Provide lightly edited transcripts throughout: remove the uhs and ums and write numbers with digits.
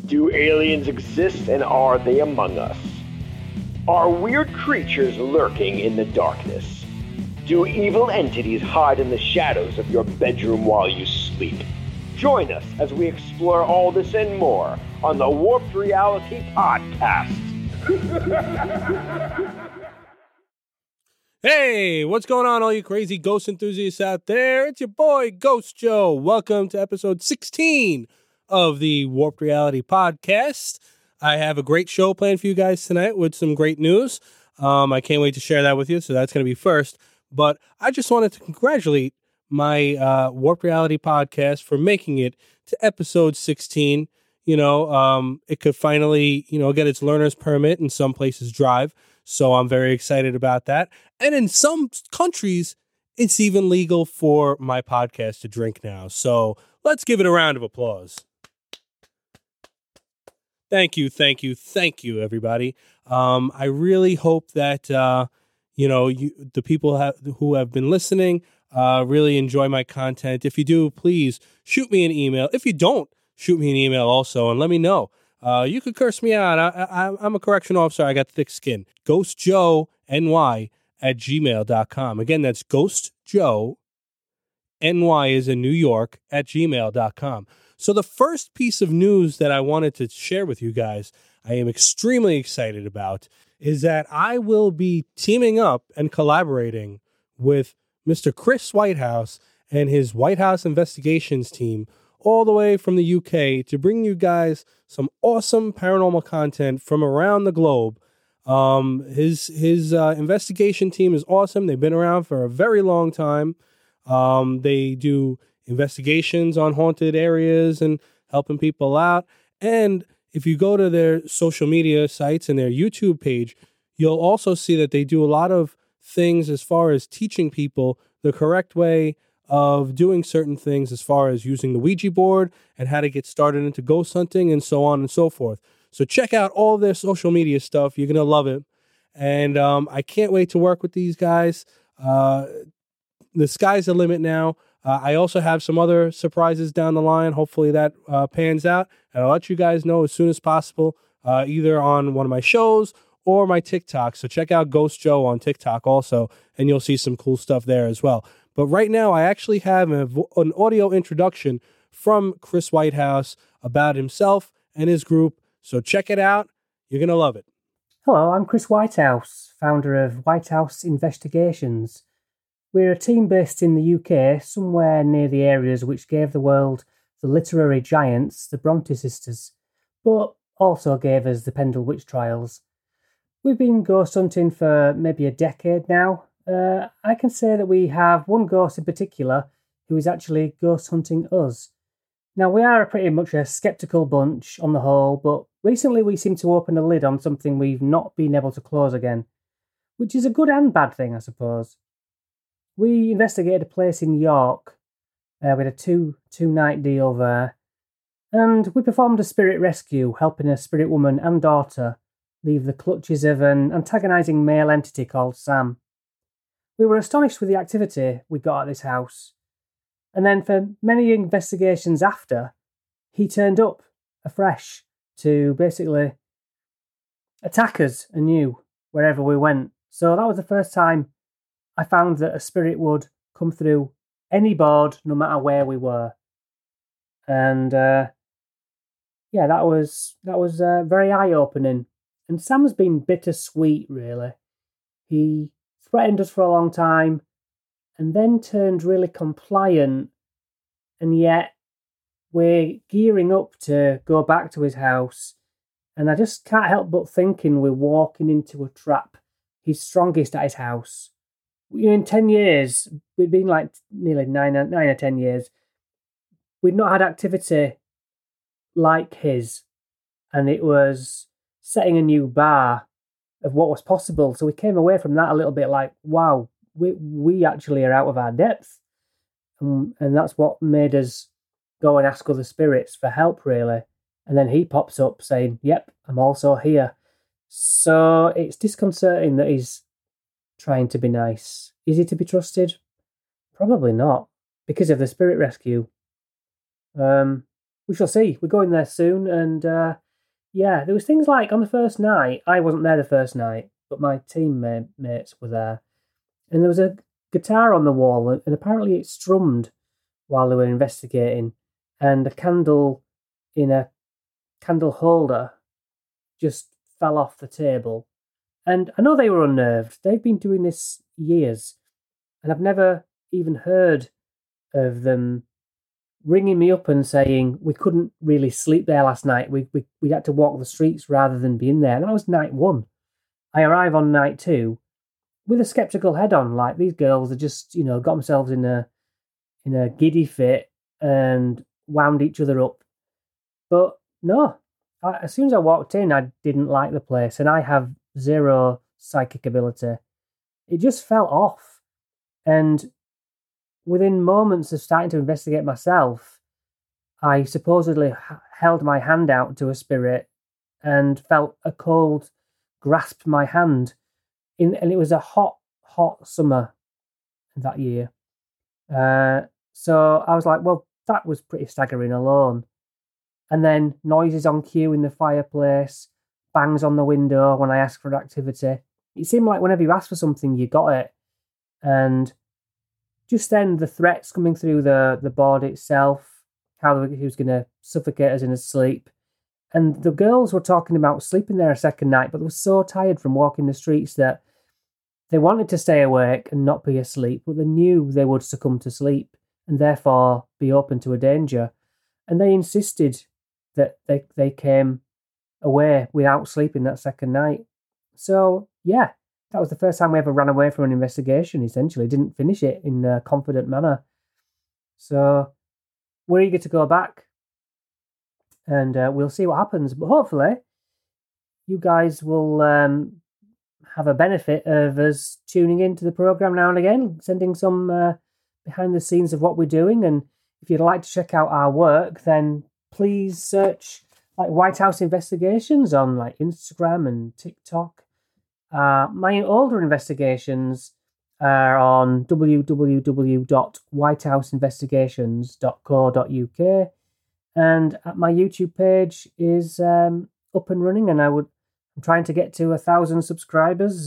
Do aliens exist, and are they among us? Are weird creatures lurking in the darkness? Do evil entities hide in the shadows of your bedroom while you sleep? Join us as we explore all this and more on the Warped Reality Podcast. Hey, what's going on, all you crazy ghost enthusiasts out there? It's your boy, Ghost Joe. Welcome to episode 16 of the Warped Reality Podcast. I have a great show planned for you guys tonight with some great news. I can't wait to share that with you, so that's going to be first. But I just wanted to congratulate my Warped Reality Podcast for making it to episode 16. It could finally, get its learner's permit and some places drive. So I'm very excited about that. And in some countries, it's even legal for my podcast to drink now. So let's give it a round of applause. Thank you, everybody. I really hope that, the people who have been listening really enjoy my content. If you do, please shoot me an email. If you don't, shoot me an email also and let me know. You could curse me out. I'm a correctional officer. I got thick skin. GhostJoeNY@gmail.com. Again, that's GhostJoe, NY is in New York, @gmail.com. So the first piece of news that I wanted to share with you guys, I am extremely excited about, is that I will be teaming up and collaborating with Mr. Chris Whitehouse and his White House investigations team all the way from the UK to bring you guys some awesome paranormal content from around the globe. His investigation team is awesome. They've been around for a very long time. They do investigations on haunted areas and helping people out. And if you go to their social media sites and their YouTube page, you'll also see that they do a lot of things as far as teaching people the correct way of doing certain things as far as using the Ouija board and how to get started into ghost hunting and so on and so forth. So check out all their social media stuff. You're going to love it. And I can't wait to work with these guys. The sky's the limit now. I also have some other surprises down the line. Hopefully that pans out. And I'll let you guys know as soon as possible, either on one of my shows or my TikTok. So check out Ghost Joe on TikTok also, and you'll see some cool stuff there as well. But right now, I actually have an audio introduction from Chris Whitehouse about himself and his group. So check it out. You're going to love it. Hello, I'm Chris Whitehouse, founder of Whitehouse Investigations. We're a team based in the UK, somewhere near the areas which gave the world the literary giants, the Bronte sisters, but also gave us the Pendle Witch Trials. We've been ghost hunting for maybe a decade now. I can say that we have one ghost in particular who is actually ghost hunting us. Now, we are pretty much a sceptical bunch on the whole, but recently we seem to open a lid on something we've not been able to close again, which is a good and bad thing, I suppose. We investigated a place in York. We had a two-night deal there, and we performed a spirit rescue, helping a spirit woman and daughter leave the clutches of an antagonising male entity called Sam. We were astonished with the activity we got at this house. And then for many investigations after, he turned up afresh to basically attack us anew wherever we went. So that was the first time I found that a spirit would come through any board, no matter where we were. And that was very eye-opening. And Sam's been bittersweet, really. He threatened us for a long time, and then turned really compliant, and yet we're gearing up to go back to his house, and I just can't help but thinking we're walking into a trap. He's strongest at his house. In 10 years, we'd been like nearly 9 or 10 years, we'd not had activity like his, and it was setting a new bar of what was possible. So we came away from that a little bit like, wow, we actually are out of our depth. And that's what made us go and ask other spirits for help, really. And then he pops up saying, yep, I'm also here. So it's disconcerting that he's trying to be nice. Is he to be trusted? Probably not, because of the spirit rescue. we shall see. We're going there soon, and yeah, there was things like on the first night. I wasn't there the first night, but my teammates were there, and there was a guitar on the wall, and apparently it strummed while they were investigating, and a candle in a candle holder just fell off the table. And I know they were unnerved. They've been doing this years, and I've never even heard of them ringing me up and saying we couldn't really sleep there last night. We had to walk the streets rather than be in there. And that was night one. I arrive on night two with a skeptical head on, like these girls had just, got themselves in a giddy fit and wound each other up. But no, as soon as I walked in, I didn't like the place, and I have zero psychic ability. It just fell off. And within moments of starting to investigate myself, I supposedly held my hand out to a spirit and felt a cold grasp my hand. And it was a hot summer that year. So I was like, well, that was pretty staggering alone. And then noises on cue in the fireplace, bangs on the window when I asked for activity. It seemed like whenever you asked for something, you got it. And just then the threats coming through the board itself, how he was going to suffocate us in his sleep. And the girls were talking about sleeping there a second night, but they were so tired from walking the streets that they wanted to stay awake and not be asleep, but they knew they would succumb to sleep and therefore be open to a danger. And they insisted that they came away without sleeping that second night. So, yeah, that was the first time we ever ran away from an investigation, essentially. Didn't finish it in a confident manner. So, we're eager to go back. And we'll see what happens. But hopefully, you guys will have a benefit of us tuning into the programme now and again, sending some behind the scenes of what we're doing. And if you'd like to check out our work, then please search like White House Investigations on like Instagram and TikTok. My older investigations are on www.whitehouseinvestigations.co.uk. And my YouTube page is up and running, and I'm trying to get to 1,000 subscribers.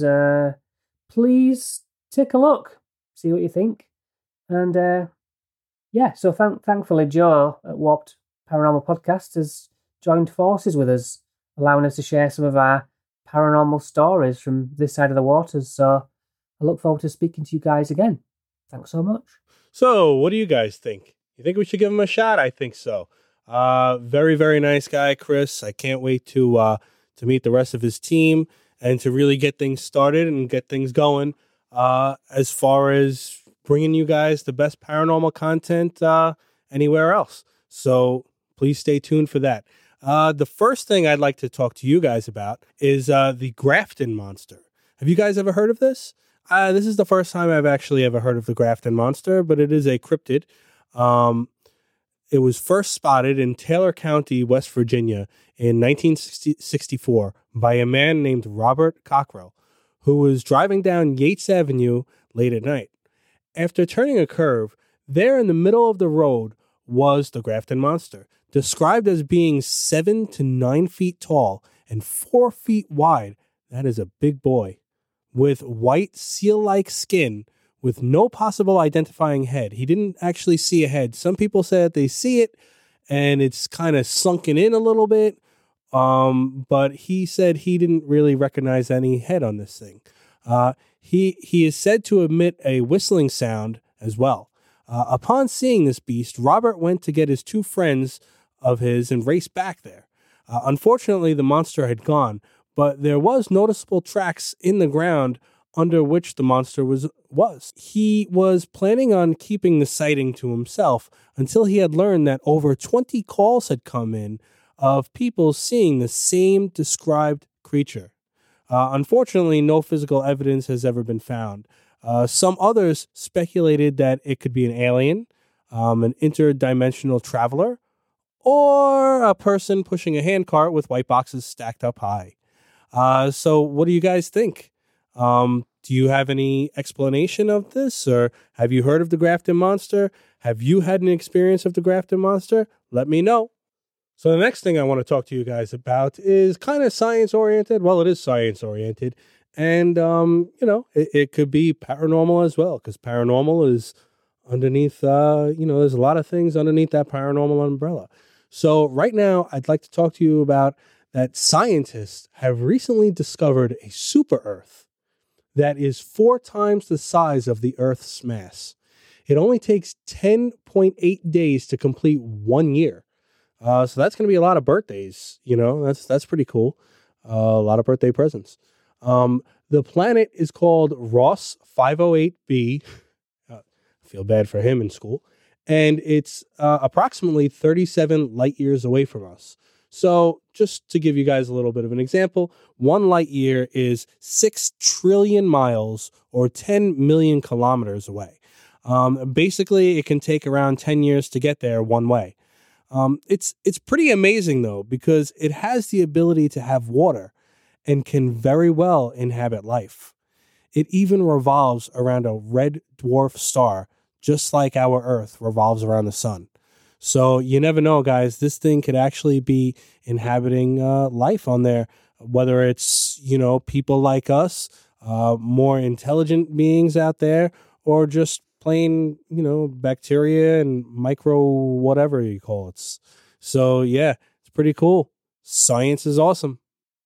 Please take a look, see what you think. And yeah, so thankfully Joe at Warped Paranormal Podcast has joined forces with us, allowing us to share some of our paranormal stories from this side of the waters. So I look forward to speaking to you guys again. Thanks so much. So what do you guys think? You think we should give him a shot? I think so. Very, very nice guy, Chris. I can't wait to meet the rest of his team and to really get things started and get things going as far as bringing you guys the best paranormal content anywhere else. So please stay tuned for that. The first thing I'd like to talk to you guys about is the Grafton Monster. Have you guys ever heard of this? This is the first time I've actually ever heard of the Grafton Monster, but it is a cryptid. It was first spotted in Taylor County, West Virginia in 1964 by a man named Robert Cockrell, who was driving down Yates Avenue late at night. After turning a curve, there in the middle of the road was the Grafton Monster, described as being 7 to 9 feet tall and 4 feet wide. That is a big boy, with white seal-like skin, with no possible identifying head. He didn't actually see a head. Some people said they see it and it's kind of sunken in a little bit. But he said he didn't really recognize any head on this thing. He is said to emit a whistling sound as well. Upon seeing this beast, Robert went to get his two friends of his and raced back there. Unfortunately, the monster had gone, but there was noticeable tracks in the ground under which the monster was. He was planning on keeping the sighting to himself until he had learned that over 20 calls had come in of people seeing the same described creature. Unfortunately, no physical evidence has ever been found. Some others speculated that it could be an alien, an interdimensional traveler, or a person pushing a handcart with white boxes stacked up high. So what do you guys think? Do you have any explanation of this, or have you heard of the Grafton Monster? Have you had an experience of the Grafton Monster? Let me know. So the next thing I want to talk to you guys about is kind of science-oriented. Well, it is science-oriented. And, it could be paranormal as well, because paranormal is underneath, there's a lot of things underneath that paranormal umbrella. So right now, I'd like to talk to you about that scientists have recently discovered a super Earth that is 4 times the size of the Earth's mass. It only takes 10.8 days to complete 1 year. So that's going to be a lot of birthdays. That's pretty cool. A lot of birthday presents. The planet is called Ross 508b. I feel bad for him in school. And it's approximately 37 light years away from us. So just to give you guys a little bit of an example, 1 light year is 6 trillion miles or 10 million kilometers away. Basically, it can take around 10 years to get there one way. It's pretty amazing, though, because it has the ability to have water and can very well inhabit life. It even revolves around a red dwarf star, just like our Earth revolves around the sun. So you never know, guys. This thing could actually be inhabiting life on there, whether it's, people like us, more intelligent beings out there, or just plain, bacteria and micro whatever you call it. So, yeah, it's pretty cool. Science is awesome.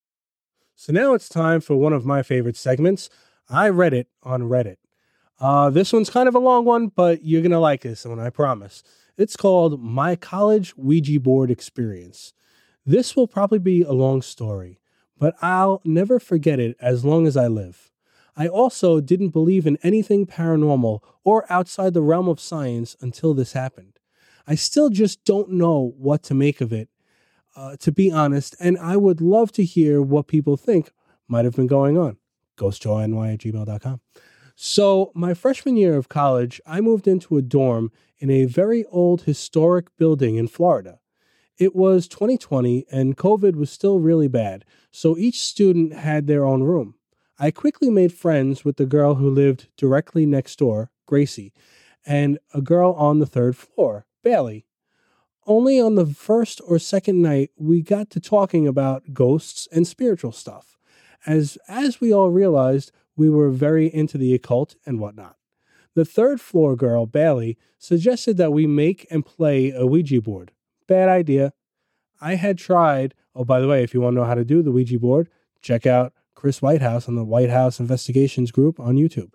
So now it's time for one of my favorite segments. I read it on Reddit. This one's kind of a long one, but you're going to like this one, I promise. It's called My College Ouija Board Experience. This will probably be a long story, but I'll never forget it as long as I live. I also didn't believe in anything paranormal or outside the realm of science until this happened. I still just don't know what to make of it, to be honest, and I would love to hear what people think might have been going on. ghostjoeny@gmail.com. So my freshman year of college, I moved into a dorm in a very old historic building in Florida. It was 2020 and COVID was still really bad, so each student had their own room. I quickly made friends with the girl who lived directly next door, Gracie, and a girl on the 3rd floor, Bailey. Only on the first or second night, we got to talking about ghosts and spiritual stuff. As we all realized, we were very into the occult and whatnot. The 3rd floor girl, Bailey, suggested that we make and play a Ouija board. Bad idea. I had tried, oh, by the way, if you want to know how to do the Ouija board, check out Chris Whitehouse on the White House Investigations group on YouTube.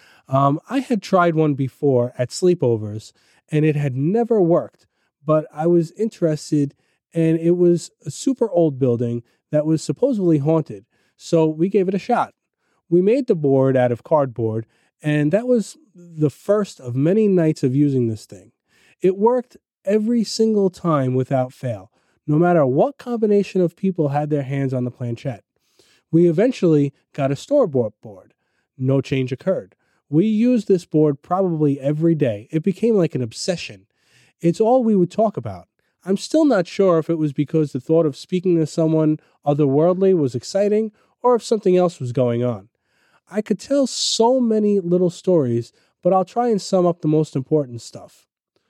I had tried one before at sleepovers, and it had never worked, but I was interested, and it was a super old building that was supposedly haunted, so we gave it a shot. We made the board out of cardboard, and that was the first of many nights of using this thing. It worked every single time without fail, no matter what combination of people had their hands on the planchette. We eventually got a store-bought board. No change occurred. We used this board probably every day. It became like an obsession. It's all we would talk about. I'm still not sure if it was because the thought of speaking to someone otherworldly was exciting or if something else was going on. I could tell so many little stories, but I'll try and sum up the most important stuff.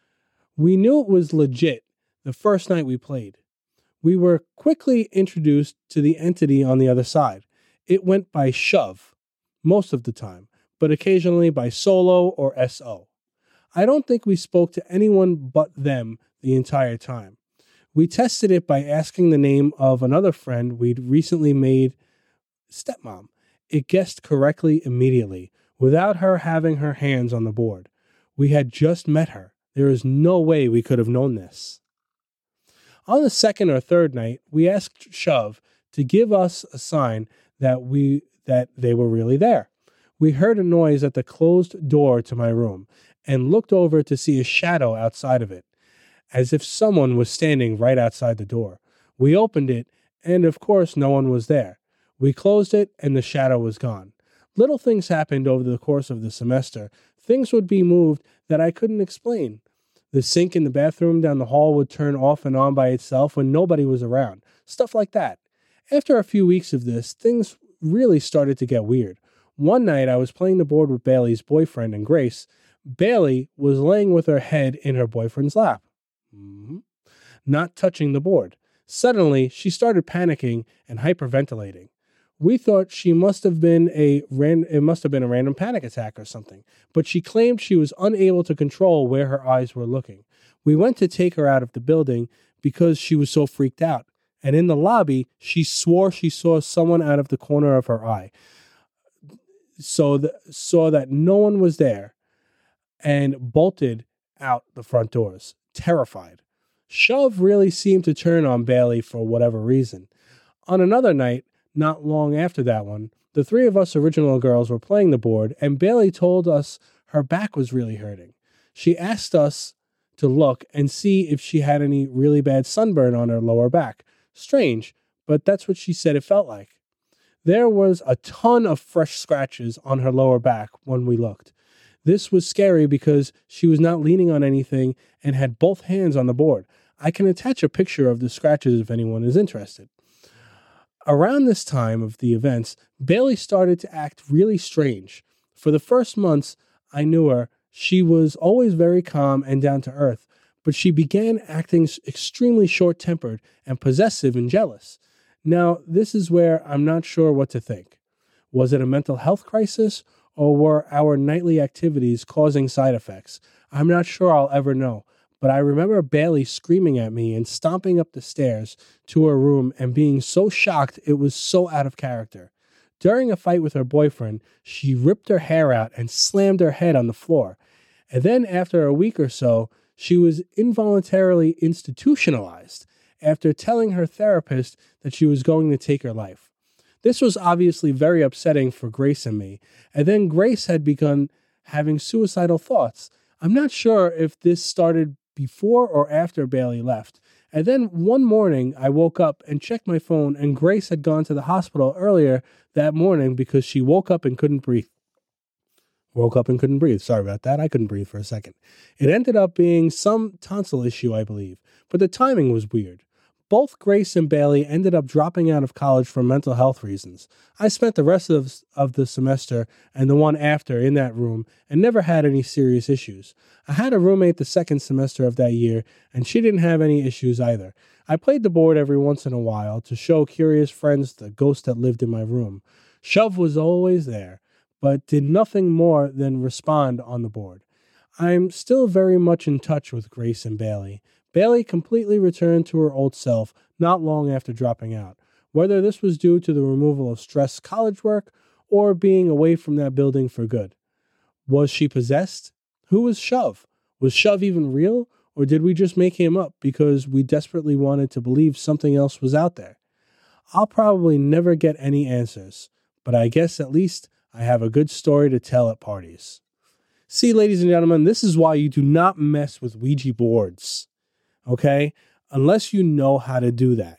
We knew it was legit the first night we played. We were quickly introduced to the entity on the other side. It went by shove most of the time, but occasionally by solo or SO. I don't think we spoke to anyone but them the entire time. We tested it by asking the name of another friend we'd recently made stepmom. It guessed correctly immediately, without her having her hands on the board. We had just met her. There is no way we could have known this. On the second or third night, we asked Shove to give us a sign that they were really there. We heard a noise at the closed door to my room and looked over to see a shadow outside of it, as if someone was standing right outside the door. We opened it, and of course no one was there. We closed it, and the shadow was gone. Little things happened over the course of the semester. Things would be moved that I couldn't explain. The sink in the bathroom down the hall would turn off and on by itself when nobody was around. Stuff like that. After a few weeks of this, things really started to get weird. One night, I was playing the board with Bailey's boyfriend and Grace. Bailey was laying with her head in her boyfriend's lap. Not touching the board. Suddenly, she started panicking and hyperventilating. We thought it must have been a random panic attack or something, but she claimed she was unable to control where her eyes were looking. We went to take her out of the building because she was so freaked out. And in the lobby, she swore she saw someone out of the corner of her eye. Saw that no one was there and bolted out the front doors, terrified. Shove really seemed to turn on Bailey for whatever reason. On another night, not long after that one, the three of us original girls were playing the board, and Bailey told us her back was really hurting. She asked us to look and see if she had any really bad sunburn on her lower back. Strange, but that's what she said it felt like. There was a ton of fresh scratches on her lower back when we looked. This was scary because she was not leaning on anything and had both hands on the board. I can attach a picture of the scratches if anyone is interested. Around this time of the events, Bailey started to act really strange. For the first months I knew her, she was always very calm and down to earth, but she began acting extremely short-tempered and possessive and jealous. Now, this is where I'm not sure what to think. Was it a mental health crisis, or were our nightly activities causing side effects? I'm not sure I'll ever know, but I remember Bailey screaming at me and stomping up the stairs to her room and being so shocked it was so out of character. During a fight with her boyfriend, she ripped her hair out and slammed her head on the floor. And then after a week or so, she was involuntarily institutionalized after telling her therapist that she was going to take her life. This was obviously very upsetting for Grace and me, and then Grace had begun having suicidal thoughts. I'm not sure if this started before or after Bailey left. And then one morning, I woke up and checked my phone, and Grace had gone to the hospital earlier that morning because she woke up and couldn't breathe. Sorry about that. I couldn't breathe for a second. It ended up being some tonsil issue, I believe, but the timing was weird. Both Grace and Bailey ended up dropping out of college for mental health reasons. I spent the rest of the semester and the one after in that room and never had any serious issues. I had a roommate the second semester of that year, and she didn't have any issues either. I played the board every once in a while to show curious friends the ghost that lived in my room. Shove was always there, but did nothing more than respond on the board. I'm still very much in touch with Grace and Bailey. Bailey completely returned to her old self not long after dropping out, whether this was due to the removal of stress college work or being away from that building for good. Was she possessed? Who was Shove? Was Shove even real, or did we just make him up because we desperately wanted to believe something else was out there? I'll probably never get any answers, but I guess at least I have a good story to tell at parties. See, ladies and gentlemen, this is why you do not mess with Ouija boards. Okay? Unless you know how to do that.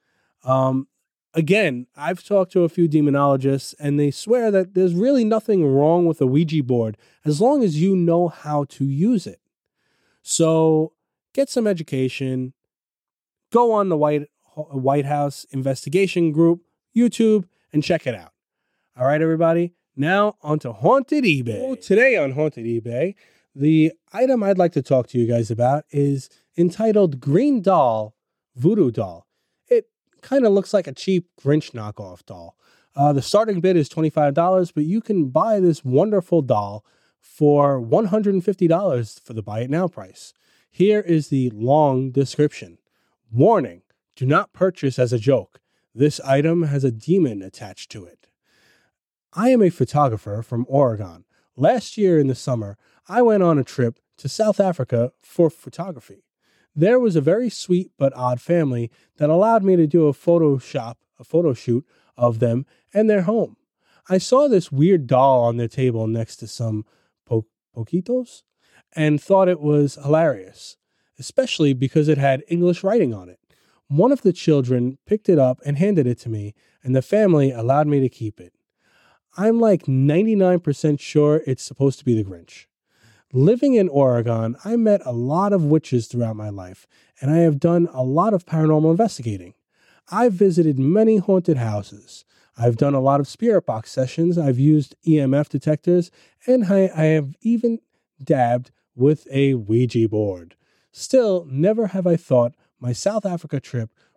Again, I've talked to a few demonologists, and they swear that there's really nothing wrong with a Ouija board as long as you know how to use it. So get some education. Go on the White House Investigation Group, YouTube, and check it out. All right, everybody. Now on to Haunted eBay. So today on Haunted eBay, the item I'd like to talk to you guys about is entitled Green Doll Voodoo Doll. It kind of looks like a cheap Grinch knockoff doll. The starting bid is $25, but you can buy this wonderful doll for $150 for the buy it now price. Here is the long description. Warning, do not purchase as a joke. This item has a demon attached to it. I am a photographer from Oregon. Last year in the summer, I went on a trip to South Africa for photography. There was a very sweet but odd family that allowed me to do a photo shoot of them and their home. I saw this weird doll on their table next to some poquitos and thought it was hilarious, especially because it had English writing on it. One of the children picked it up and handed it to me, and the family allowed me to keep it. I'm like 99% sure it's supposed to be the Grinch. Living in Oregon, I met a lot of witches throughout my life, and I have done a lot of paranormal investigating. I've visited many haunted houses. I've done a lot of spirit box sessions. I've used EMF detectors, and I have even dabbed with a Ouija board. Still, never have I thought my South Africa trip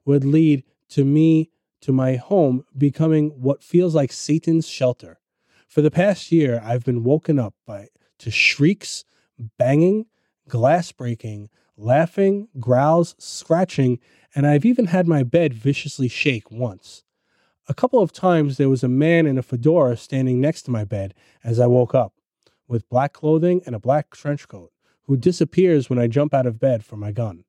would lead to my home becoming what feels like Satan's shelter. For the past year, I've been woken up to shrieks, banging, glass breaking, laughing, growls, scratching, and I've even had my bed viciously shake once. A couple of times there was a man in a fedora standing next to my bed as I woke up, with black clothing and a black trench coat, who disappears when I jump out of bed for my gun.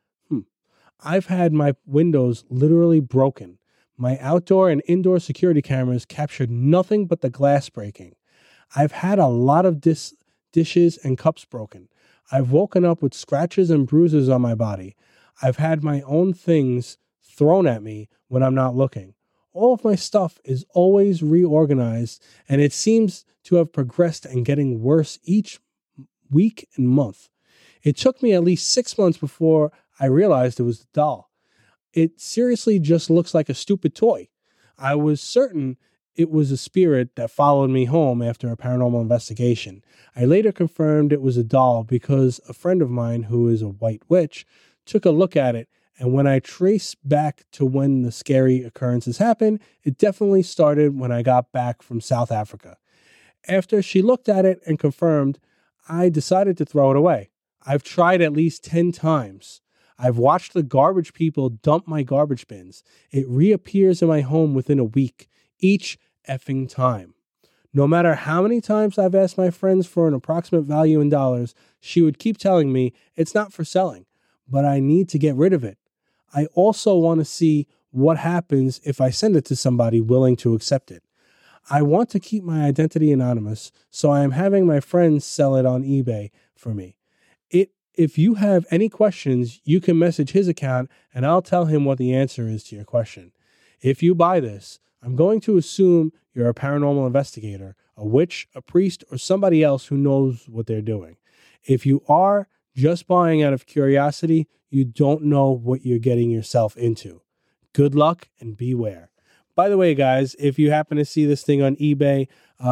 I've had my windows literally broken. My outdoor and indoor security cameras captured nothing but the glass breaking. I've had a lot of dishes and cups broken. I've woken up with scratches and bruises on my body. I've had my own things thrown at me when I'm not looking. All of my stuff is always reorganized, and it seems to have progressed and getting worse each week and month. It took me at least 6 months before I realized it was the doll. It seriously just looks like a stupid toy. I was certain it was a spirit that followed me home after a paranormal investigation. I later confirmed it was a doll because a friend of mine, who is a white witch, took a look at it, and when I trace back to when the scary occurrences happened, it definitely started when I got back from South Africa. After she looked at it and confirmed, I decided to throw it away. I've tried at least 10 times. I've watched the garbage people dump my garbage bins. It reappears in my home within a week, each effing time. No matter how many times I've asked my friends for an approximate value in dollars, she would keep telling me it's not for selling, but I need to get rid of it. I also want to see what happens if I send it to somebody willing to accept it. I want to keep my identity anonymous, so I am having my friends sell it on eBay for me. If you have any questions, you can message his account and I'll tell him what the answer is to your question. If you buy this, I'm going to assume you're a paranormal investigator, a witch, a priest, or somebody else who knows what they're doing. If you are just buying out of curiosity, you don't know what you're getting yourself into. Good luck and beware. By the way, guys, if you happen to see this thing on eBay,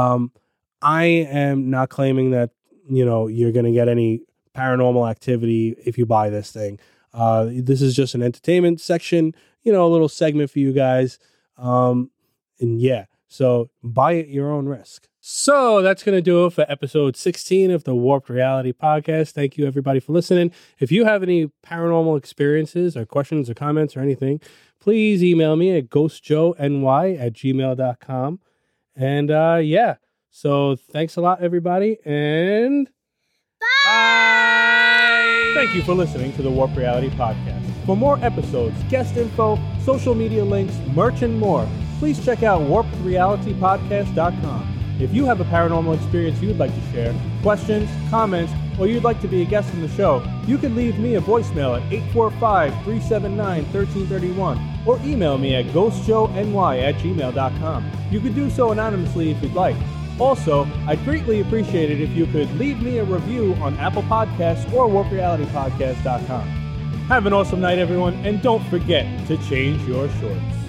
I am not claiming that, you're going to get any paranormal activity if you buy this thing. This is just an entertainment section, a little segment for you guys. So buy at your own risk. So that's going to do it for episode 16 of the Warped Reality Podcast. Thank you, everybody, for listening. If you have any paranormal experiences or questions or comments or anything, please email me at ghostjoeny@gmail.com. And so thanks a lot, everybody, and bye! Thank you for listening to the Warped Reality Podcast. For more episodes, guest info, social media links, merch, and more, please check out warpedrealitypodcast.com. If you have a paranormal experience you'd like to share, questions, comments, or you'd like to be a guest on the show, you can leave me a voicemail at 845-379-1331 or email me at ghostjoeny@gmail.com. You could do so anonymously if you'd like. Also, I'd greatly appreciate it if you could leave me a review on Apple Podcasts or warpedrealitypodcast.com. Have an awesome night, everyone, and don't forget to change your shorts.